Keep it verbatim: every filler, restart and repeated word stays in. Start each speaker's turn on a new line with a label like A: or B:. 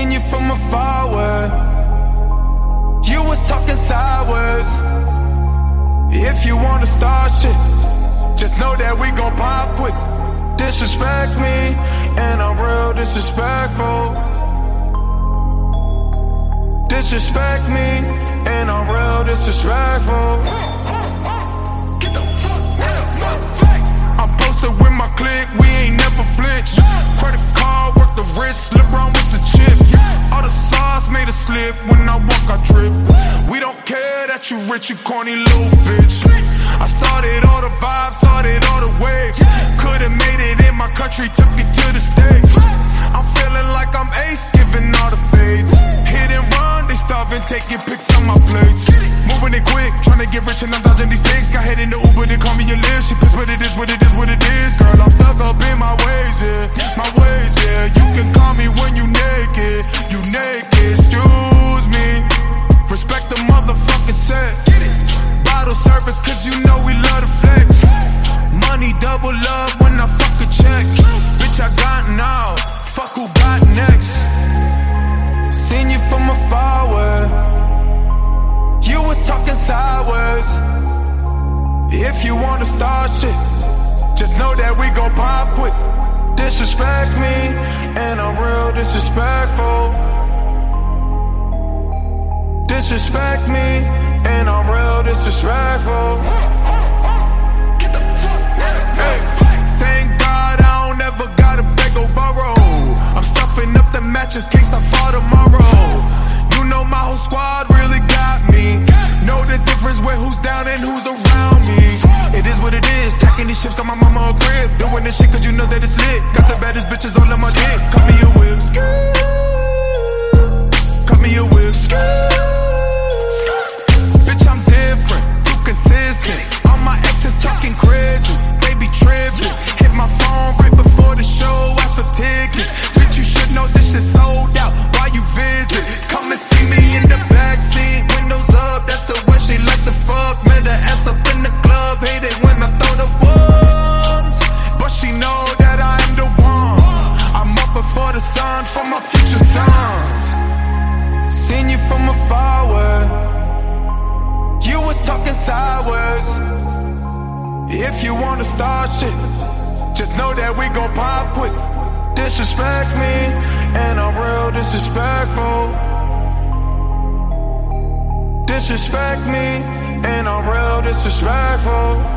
A: Seen you from afar where you was talking sideways. If you wanna start shit, just know that we gon' pop quick. Disrespect me, and I'm real disrespectful. Disrespect me, and I'm real disrespectful. Get the fuck out of my face. I'm posted with my clique, we ain't never flinch. Credit card, work the wrist, LeBron with the chip. All the sauce made a slip, when I walk I trip. We don't care that you rich, you corny little bitch. I started all the vibes, started all the waves. Could've made it in my country, took it to the States. I'm feeling like I'm ace, giving all the fades. Hit and run, they starving, taking pics on my plates. Moving it quick, trying to get rich and I'm dodging these things. Got head in the Uber, they call me a live. She pissed, but it is what it is, what it is. Girl, I'm stuck up in my ways, yeah. My ways, yeah. You can call me when you naked. You naked, excuse me. Respect the motherfucking set. Bottle service, cause you know we love to flex. Money double love when I fuck a check. Bitch, I got now. Fuck who got next. Seen you from afar where you was talking sideways. If you wanna start shit, just know that we gon' pop quick. Disrespect me, and I'm real disrespectful. Disrespect me, and I'm real disrespectful. Get the fuck out of my face. Thank God I don't ever gotta beg or borrow. I'm stuffing up the mattress case I fall tomorrow. You know my whole squad really got me. Know the difference with who's down and who's around me. It is what it is, stacking these ships, got my mama a crib. Doing this shit cause you know that it's lit. Got the baddest bitches all on my dick. Cut me a whip, cut me a whip, bitch I'm different, too consistent. All my exes talking crazy, baby tripping. Hit my phone right before the show, ask for tickets. Bitch you should know this shit sold out, why you visit? Come and see me in the backseat, windows up, that's the way she like to fuck. Met her ass up in the club, hate it when I throw the ones. But she know that I am the one. I'm up before the sun for my future sons. Seen you from afar where you was talking sideways. If you wanna start shit, just know that we gon' pop quick. Disrespect me, and I'm real disrespectful. Disrespect me, and I'm real disrespectful.